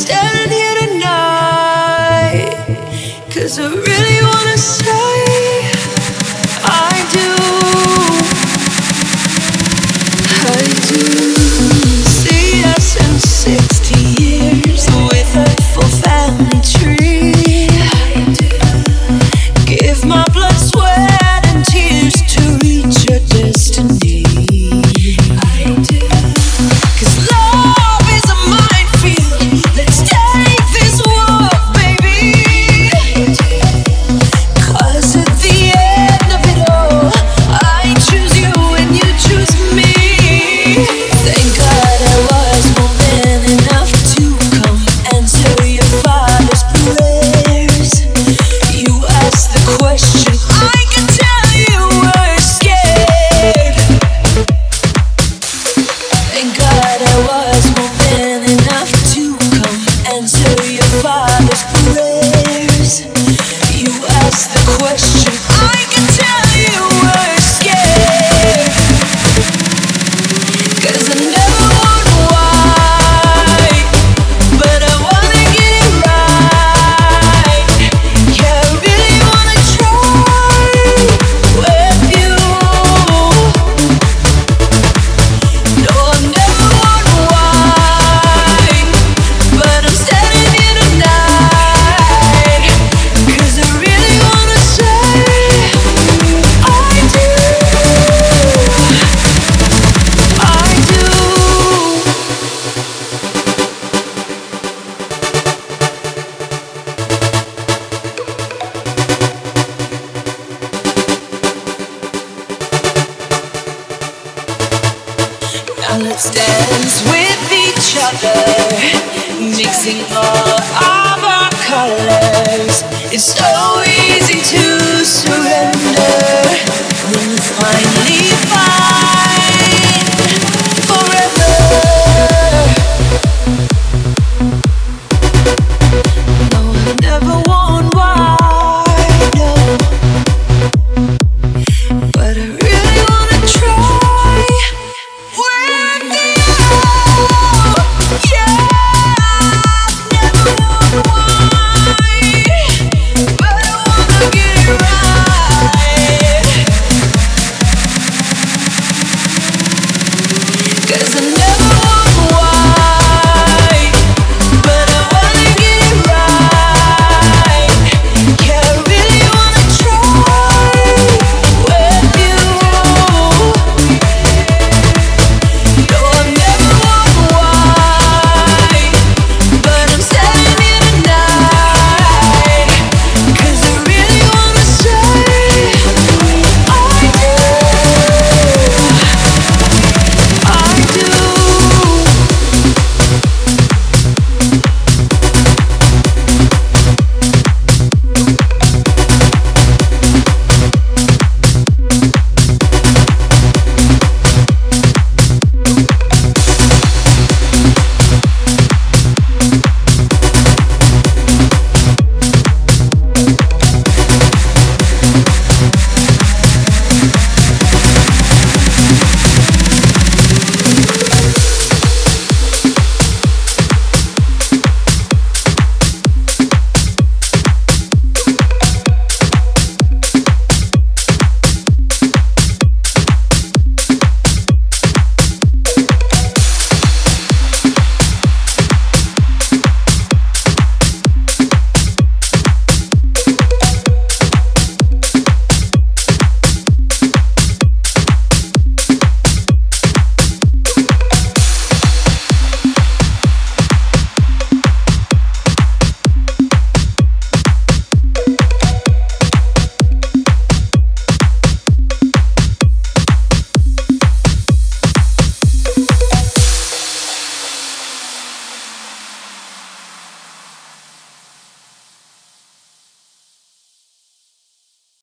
standing here tonight, 'cause I really wanna say I do. I do. See us in 60 years with a full family tree. I do. Give my blood, sweat and tears to reach your destiny. I do. 'Cause love is a minefield. Let's take this walk, baby. I do. 'Cause at the end of it all, I choose you and you choose me. Thank God I was more man enough to come answer your father's prayers. You asked the question, I can tell you were scared. Thank God I was more man enough to come answer your father's prayers. You asked the question, I can tell you were scared. 'Cause I know why, but I wanna get it right. Yeah, I really wanna try with you. No, I never would why, but I'm standing here tonight, 'cause I really wanna say I do. I do. Now let's dance with each other, mixing all of our colors. It's so easy to surrender when we finally find